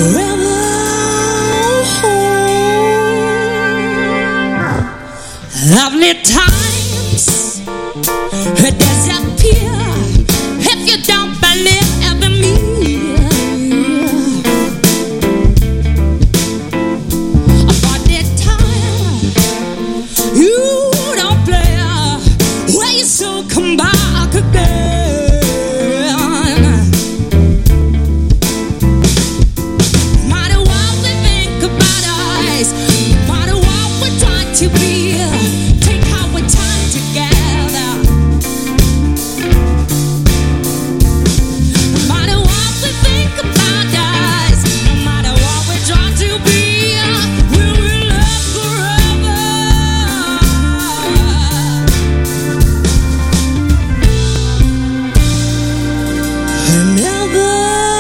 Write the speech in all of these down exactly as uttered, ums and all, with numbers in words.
Lovely times disappear if you don't believe in me. For the time you don't play, well, you still come back again. No matter what we think about us, no matter what we try to be, take our time together. No matter what we think about us, no matter what we try to be, we will love forever. And never.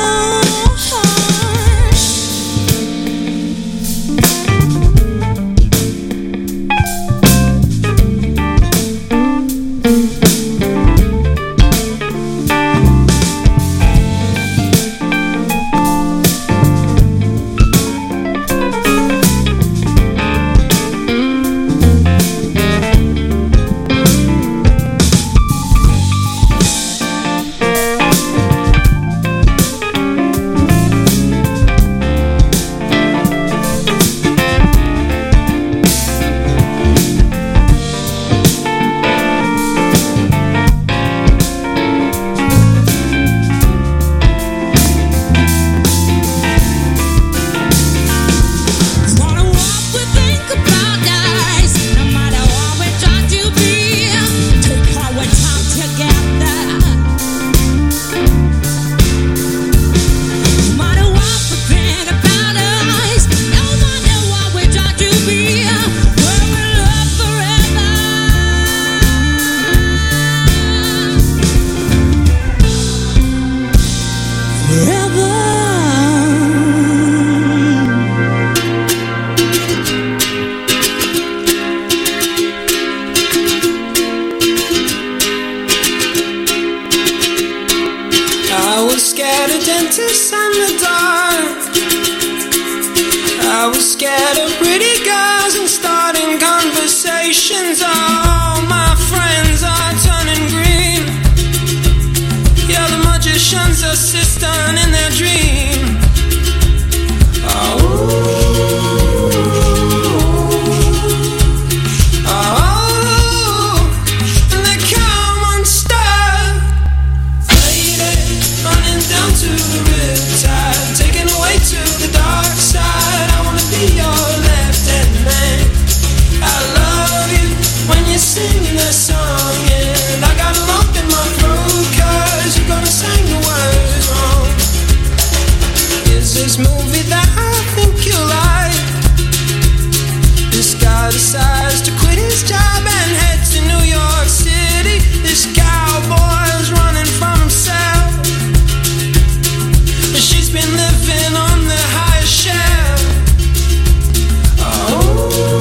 I was scared of dentists and the dark. I was scared of pretty girls and starting conversations. All my friends are turning green. Yeah, the magician's assistant in their dream. Oh. Singing a song, and I got a lump in my throat, 'cause you're gonna sing the words wrong. Is this movie that I think you like? This guy decides to quit his job and head to New York City. This cowboy's running from himself. She's been living on the highest shelf. Oh.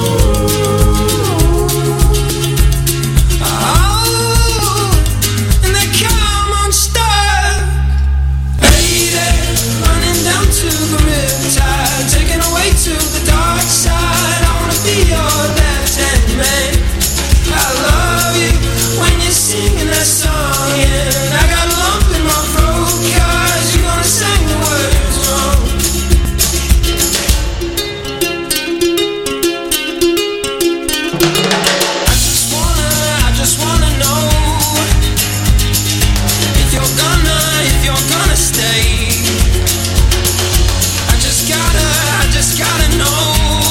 To the dark side, I wanna be your left-hand man. I love you when you're singing that song, and I got a lump in my throat, 'cause you're gonna sing the words wrong. I just wanna, I just wanna know if you're gonna, if you're gonna stay. I just gotta, I just gotta know.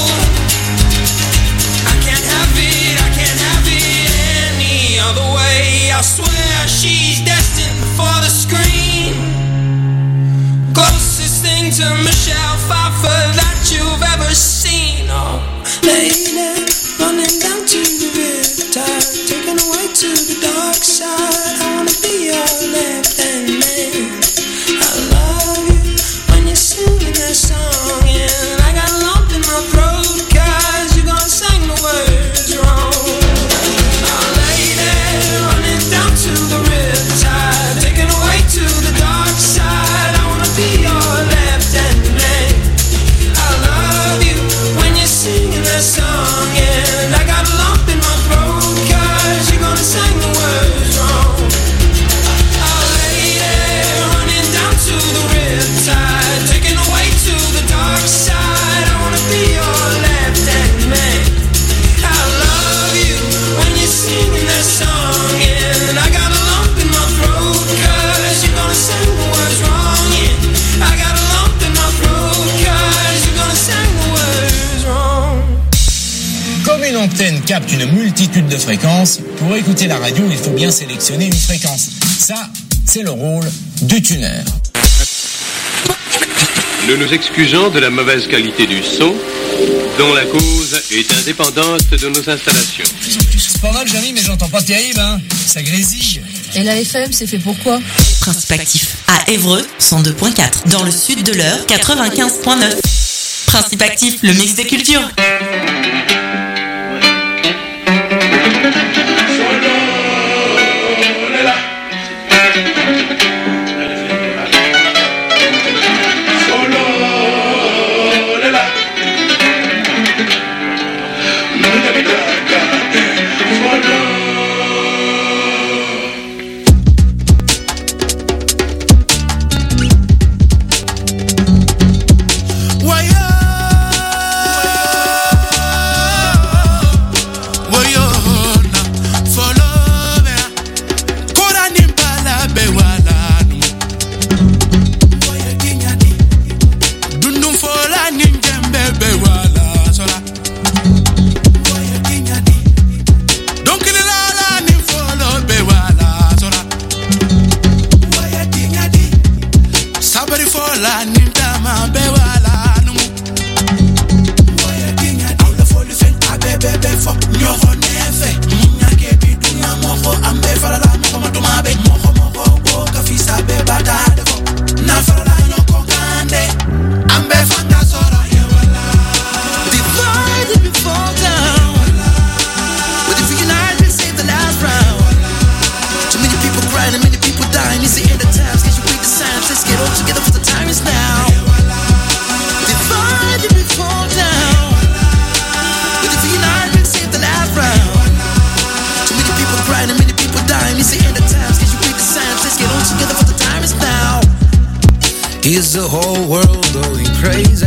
I can't have it, I can't have it any other way. I swear she's destined for the screen. Closest thing to Michelle Pfeiffer that you've ever seen. Oh, lady, running down to the riptide, taken away to the dark side. I wanna be your left-hand man. I love you when you're singing that song, and I got a lump in my throat, 'cause you're gonna sing the words wrong. Oh, lady, running down to the riptide, taken away to the dark side. I wanna be your left-hand man. téléphone capte une multitude de fréquences. Pour écouter la radio, il faut bien sélectionner une fréquence. Ça, c'est le rôle du tuner. Nous nous excusons de la mauvaise qualité du son, dont la cause est indépendante de nos installations. C'est pas mal, Jérémy, mais j'entends pas terrible, hein. Ça grésille. Et la F M, c'est fait pour quoi? Principe actif à Évreux, cent deux virgule quatre. Dans le sud de l'Eure, quatre-vingt-quinze virgule neuf. Principe actif, le mix des cultures. Is the whole world going crazy?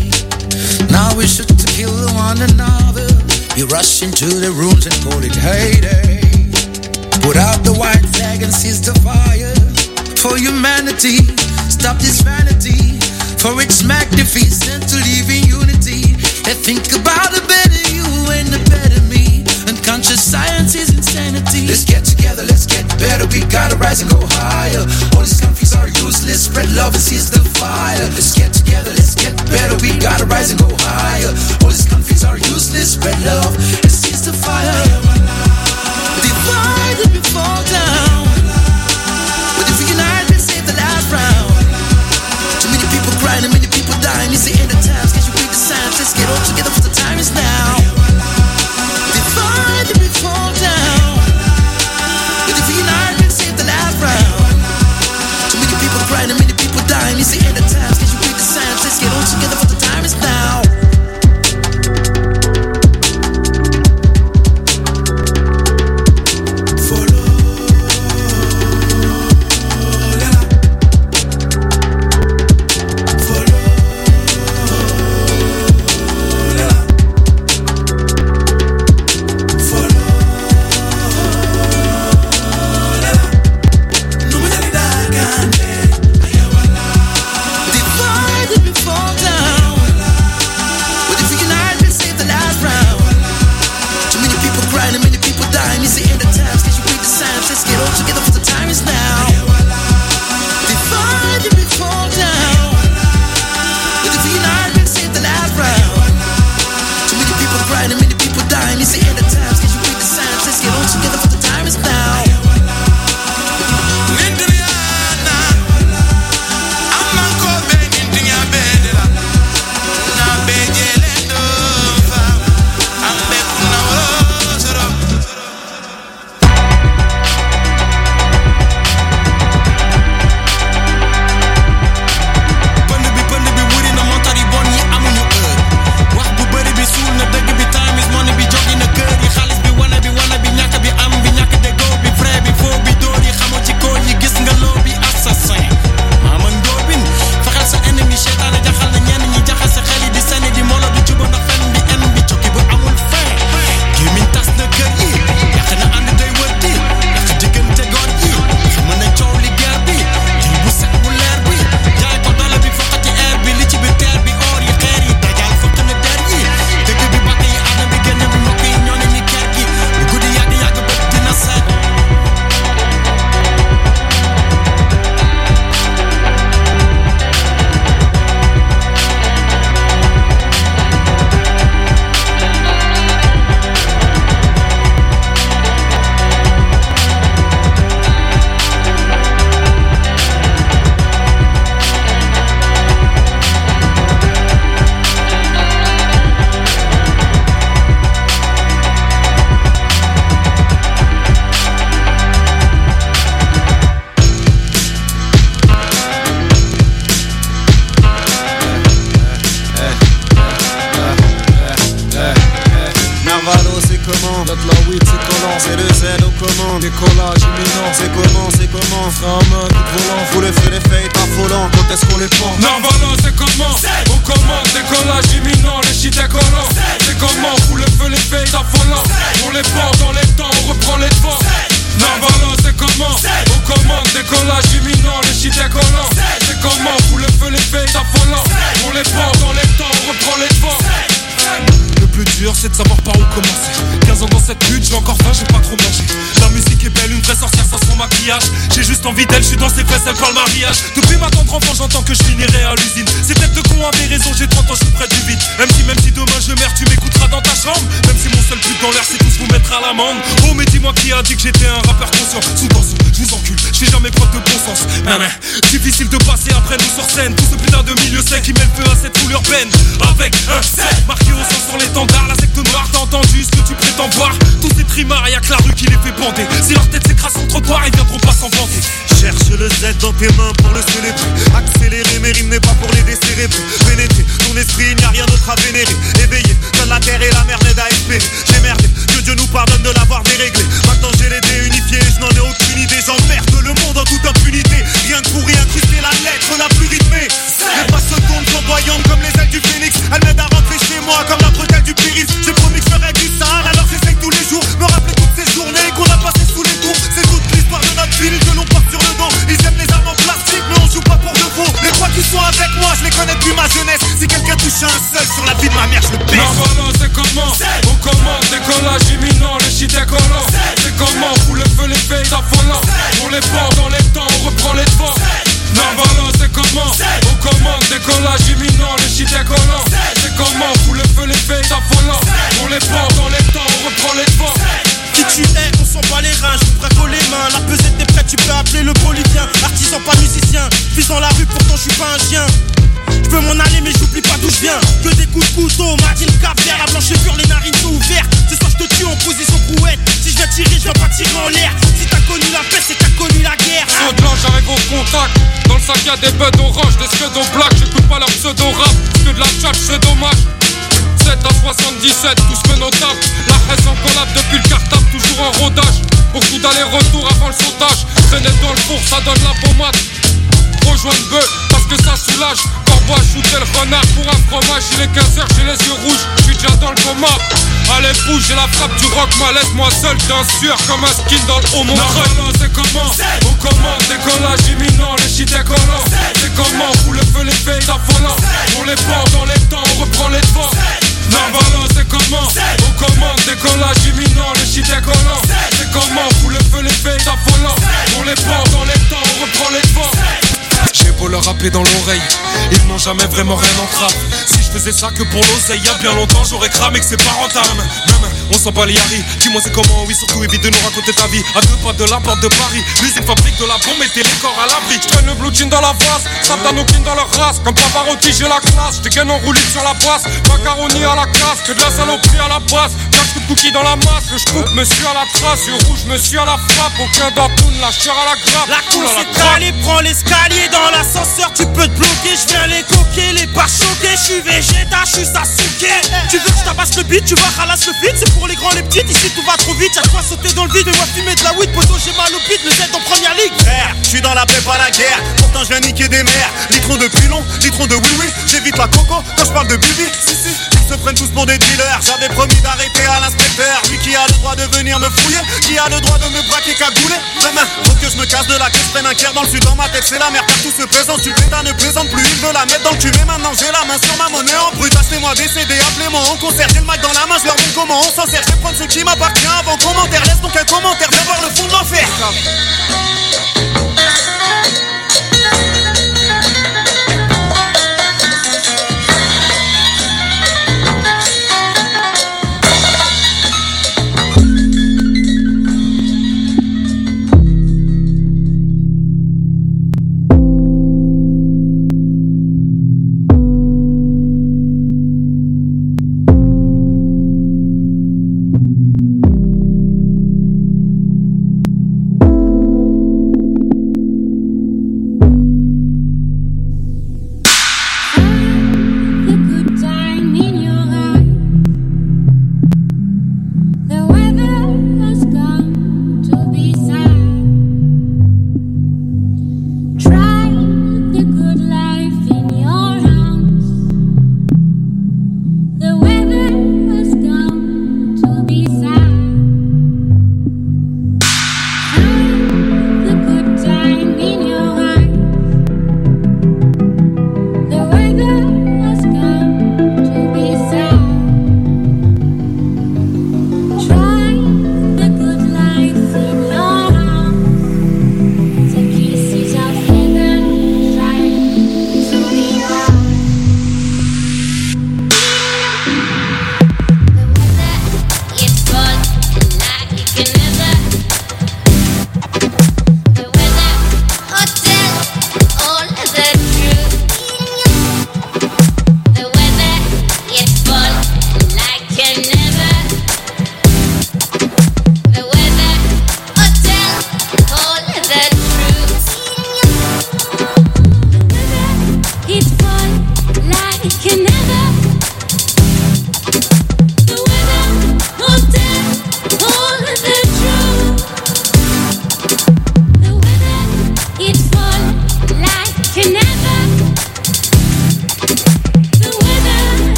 Now we shoot to kill one another. We rush into the rooms and call it heyday. Put out the white flag and seize the fire. For humanity, stop this vanity. For it's magnificent to live in unity. And think about a better you and a better me. Unconscious science is insanity. Let's get together, let's get better. We gotta rise and go higher. All these countries are useless. Spread love and seize the fire. Let's get together, let's get better. We gotta rise and go higher. All these countries are useless. Spread love and seize the fire. Divide and we fall down. But if we unite, let's save the last round. Too many people crying and many people dying. It's the end of times. Can't you read the signs? Let's get all together for the time is now. Divide and we fall down. But if we unite, let's save the last round. Too many people crying and many people dying. It's the end of times. Can't you read the signs? décollage imminent. C'est comment, c'est comment? Frein à main, coup de volant. Faut le feu, les feuilles, affolant. Quand est-ce qu'on les prend? Nirvana, c'est comment? On commande, décollage imminent, les shit décollants. C'est comment? Fout le feu, les feuilles, affolant. On les porte dans les temps, on reprend les devants. Nirvana, c'est comment? On commande, décollage imminent, les shit décollants. C'est comment? Fout le feu, les feuilles, affolant. On les porte dans les temps, on reprend les devants. Le plus dur c'est de savoir par où commencer. Quinze ans dans cette lutte, j'ai encore faim, j'ai pas trop mangé. La musique est belle, une vraie sorcière sans son maquillage. J'ai juste envie d'elle, je suis dans ses fesses, elle parle mariage. Depuis ma tendre enfant, j'entends que je finirai à l'usine. Ces têtes de con avaient raison, j'ai trente ans, je suis près du vide. Même si, même si demain je meurs, tu m'écouteras dans ta chambre. Même si mon seul but dans l'air c'est tous vous mettre à l'amende. Oh mais dis-moi qui a dit que j'étais un rappeur conscient. Sous tension, je vous encule, je fais jamais preuve de bon sens. Nan, nan. Difficile de passer après nous sur scène. Tout ce putain de milieu sec qui met le feu à cette foule urbaine. Avec un set marqué au sang sur l'étendard. La secte noire, t'as entendu ce que tu prétends voir? Tous ces trimards, y'a que la rue qui les fait bander. Si leur tête s'écrase sur le trottoir, ils viendront pas s'en vanter. Cherche le Z dans tes mains pour le célébrer. Accélérer, mes rimes n'est pas pour les décérébrer. Pénétrer ton esprit, il n'y a rien d'autre à vénérer. Éveillé, seule la terre et la mer n'aident à espérer. J'ai merdé, que Dieu nous pardonne de l'avoir déréglé. Maintenant j'ai les dés unifiés, je n'en ai aucune idée. J'emmerde le monde en toute impunité. Rien que pour y incruster la lettre la plus rythmée. Les passes se tournent flamboyantes comme les ailes du phénix. Elles m'aident à rentrer chez moi comme la bretelle du Pyrrhus. J'ai promis que je ferais du sale, alors j'essaye tous les jours. Me rappeler toutes ces journées qu'on a passées sous les tours. C'est toute l'histoire de notre ville que l'on porte sur le dos. Ils aiment les armes en plastique mais on joue pas pour de faux. Les trois qui sont avec moi, je les connais depuis ma jeunesse. Si quelqu'un touche un seul sur la vie de ma mère, je le baisse. Nirvana, c'est comment? On commande, décollage imminent, les shit décollants. C'est comment? Fout le feu, les feuilles affolants. On les porte dans les temps, on reprend les devants. Nirvana, c'est comment? On commande, décollage imminent, les shit décollants. C'est comment? Fout le feu, les feuilles affolants. On les porte dans les temps, on reprend les devants. Qui tu es, on s'en bat les reins, je vous braque les mains. La pesette est prête, tu peux appeler le bolivien. Artisan, pas musicien, vis dans la rue, pourtant je suis pas un chien. Je veux m'en aller mais j'oublie pas d'où je viens. Que des coups de couteau, Martine Cap-Vert. La blanchissure, les narines sont ouvertes. Ce soir je te tue en position brouette. Si je viens tirer, je viens pas tirer en l'air. Si t'as connu la paix, c'est que t'as connu la guerre. Saut de l'ange, j'arrive au contact. Dans le sac y'a des buds orange, des scuds black. J'écoute pas leur pseudo-rap, que de la chat, c'est dommage. sept à soixante-dix-sept, tous menotables. La haine en collab depuis le cartable, toujours en rodage. Beaucoup d'aller-retour avant le sautage. Traîner dans le four, ça donne la pommade. Rejoindre bœuf, parce que ça soulage. Corbeau à shooter le renard pour un fromage. Il est quinze heures, j'ai les yeux rouges, j'suis déjà dans le coma. Allez bouge, j'ai la frappe du rock, ma laisse-moi seul d'un sueur comme un skin dans le haut mon creux. C'est comment? On commande, décollage imminent, les shit décollants. C'est comment? Fout le feu, les feuilles affolants. On les porte dans les temps, on reprend les devants. Nirvana, c'est comment? On commande, décollage imminent, les shit décollants. C'est comment? Fout le feu, les feuilles affolants. On les porte dans les temps, on reprend les devants. J'ai beau leur rapper dans l'oreille, ils n'ont jamais vraiment rien en trappe. Si je faisais ça que pour l'oseille, y'a bien longtemps j'aurais cramé que c'est pas rentable. Même, on s'en bat les haris, dis-moi c'est comment, oui surtout évite de nous raconter ta vie. À deux pas de la porte de Paris, l'usine fabrique de la bombe, mettez les corps à l'abri. J'traîne le blue jean dans la vase, Satanokine dans leur race. Comme Pavarotti j'ai la classe, j'dégaine en roulis sur la basse. Macaroni à la casse, que de la saloperie à la base. Cache coup de cookies dans la masse, le j'coupe monsieur à la trace. Yeux rouge monsieur à la frappe, aucun d'atoun, la chair à la grappe. La course est allée, prends l'escalier dans l'ascenseur, tu peux te bloquer, je viens les coquer, les pas choquer, je suis végéta, je suis Sasuke. Tu veux que je tabasse le beat, tu vas ralasse le feed, c'est pour les grands les petites, ici tout va trop vite, y'a quoi sauter dans le vide, et moi fumer de la weed, poto j'ai mal au beat, le Z en première ligue. Frère, je suis dans la paix, pas la guerre, pourtant je viens niquer des mers, litrons de pilon, litrons de oui-oui, j'évite la coco quand je parle de bubi, si si, ils se prennent tous pour des dealers, j'avais promis d'arrêter à l'inspecteur, lui qui a le droit de venir me fouiller, qui a le droit de me braquer cagouler, demain, faut que je me casse de la queue, je prenne un cœur dans le sud, dans ma tête c'est la merde, car tout se présente, tu pétas ne plaisante plus, il veut la mettre dans le cul, mais maintenant j'ai la main sur ma monnaie en brut, achetez-moi des C D, appelez-moi en concert, j'ai le mic dans la main, je leur montre comment on s'en sert, je vais prendre ce qui m'appartient avant commentaire, laisse donc un commentaire, viens voir le fond de l'enfer.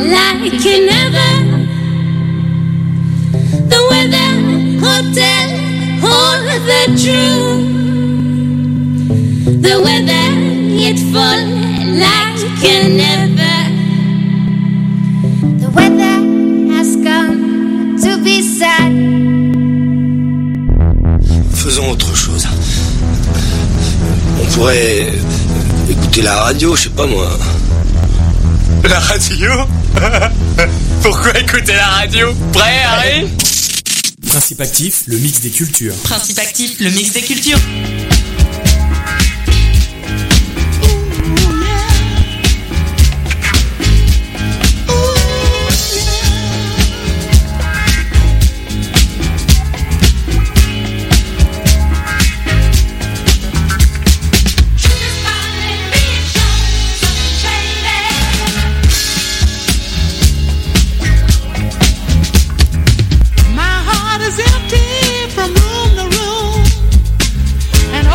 like you never. The weather, hotel, all the true. The weather, it fall like you never. The weather has come to be sad. Faisons autre chose. On pourrait écouter la radio, je sais pas moi. La radio? Pourquoi écouter la radio? Prêt, Harry? Principe actif, le mix des cultures. Principe actif, le mix des cultures. From room to room, and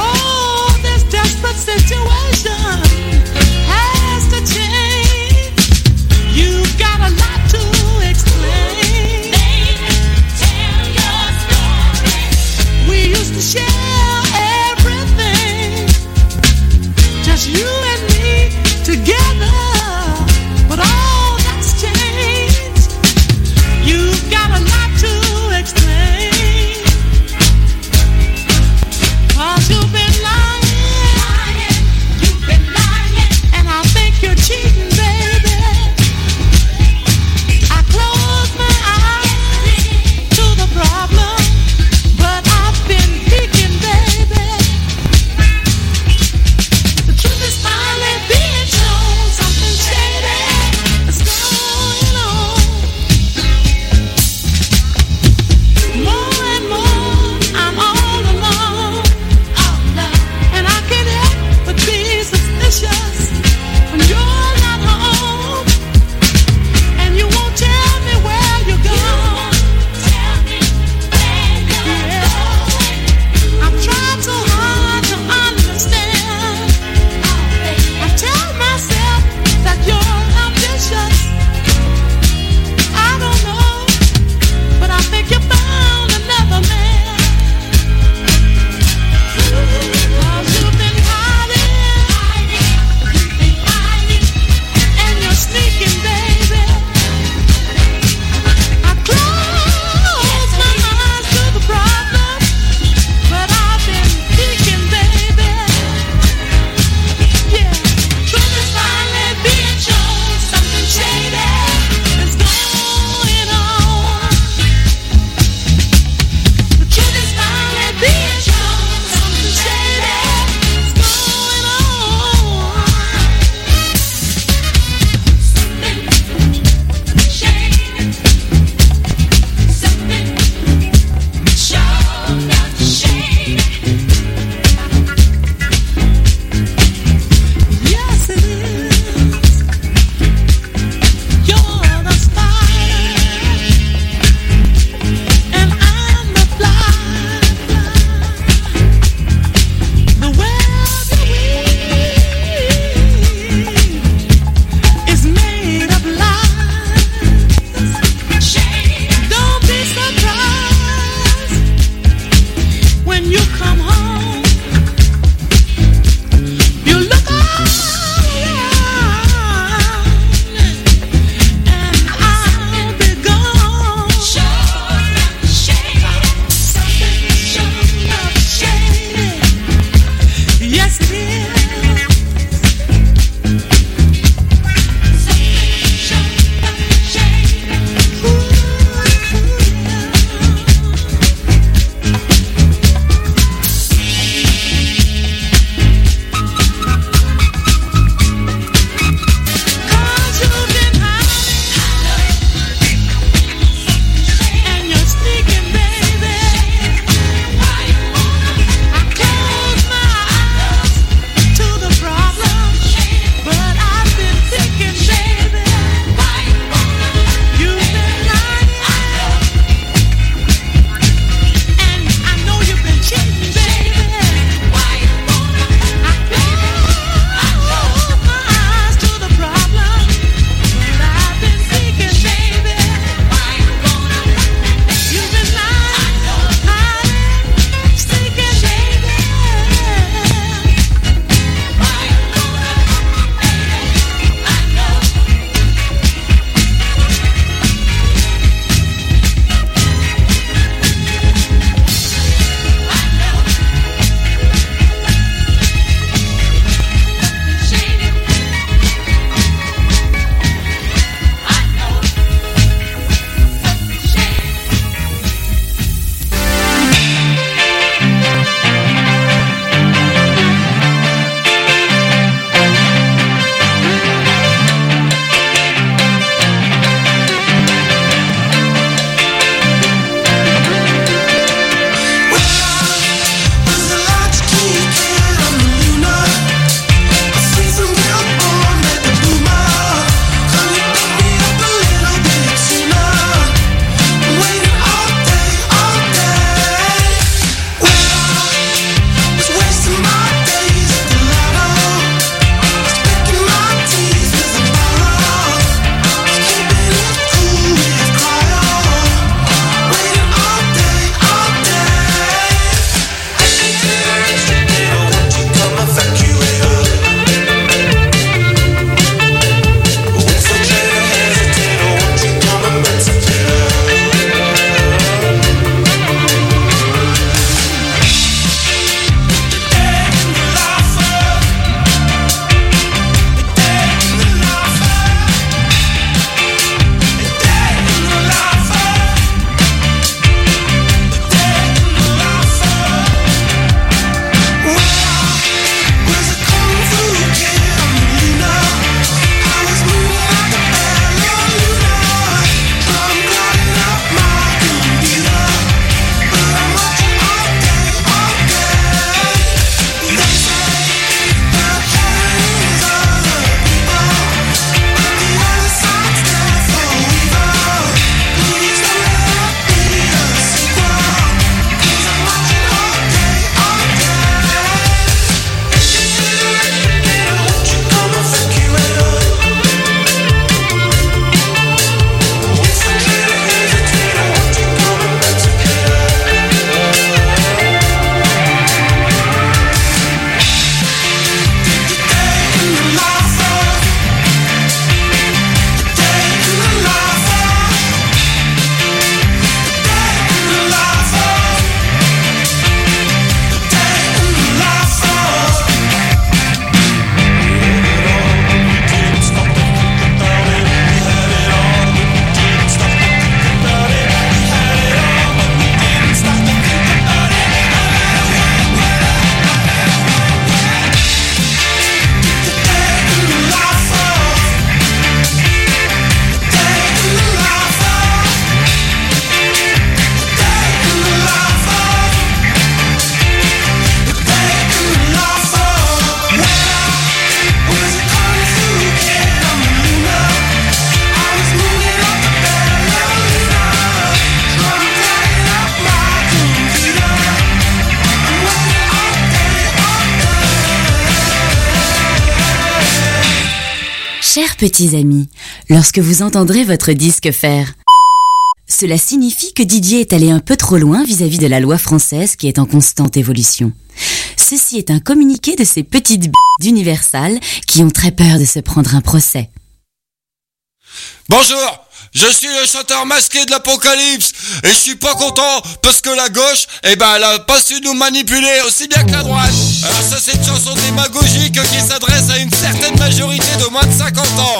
Chers petits amis, lorsque vous entendrez votre disque faire, cela signifie que Didier est allé un peu trop loin vis-à-vis de la loi française qui est en constante évolution. Ceci est un communiqué de ces petites b*** d'Universal qui ont très peur de se prendre un procès. Bonjour, je suis le chanteur masqué de l'Apocalypse et je suis pas content parce que la gauche, eh ben, elle a pas su nous manipuler aussi bien que la droite. Alors ça, c'est une chanson démagogique qui s'adresse à une certaine majorité de moins de cinquante ans.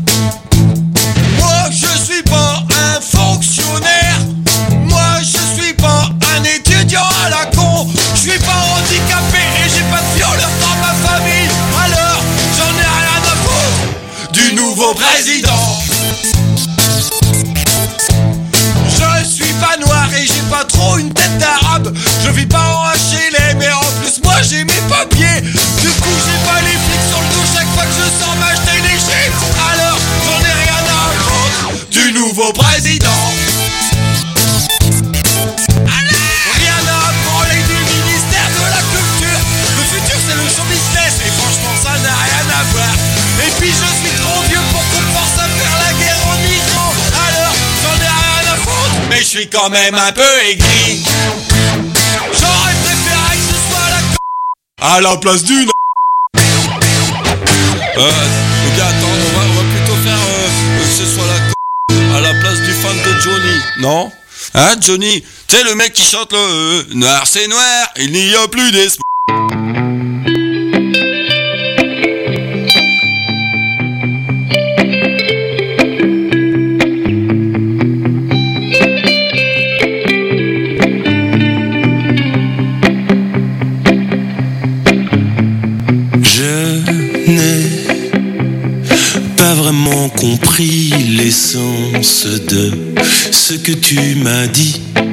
Moi, je suis pas un fonctionnaire. Moi, je suis pas un étudiant à la con. Je suis pas handicapé et j'ai pas de violeur dans ma famille. Alors, j'en ai rien à foutre du nouveau président. Je suis pas noir et j'ai pas trop une tête d'arabe. Je vis pas en H L M mais en plus moi j'ai mes papiers. Du coup j'ai pas les flics sur le dos chaque fois que je sors m'acheter des chips. Alors j'en ai rien à foutre du nouveau président. Allez, rien à branler du ministère de la culture. Le futur c'est le show business et franchement ça n'a rien à voir. Et puis je suis trop vieux pour qu'on force à faire la guerre en Iran. Alors j'en ai rien à foutre, mais je suis quand même un peu aigri. J'aurais préféré que ce soit la c*** à la place d'une. Euh, ok, attends, on va, on va plutôt faire euh, que ce soit la c*** à la place du fan de Johnny, non? Hein, Johnny? Tu sais, le mec qui chante le euh, noir c'est noir, il n'y a plus d'espoir. Compris l'essence de ce que tu m'as dit.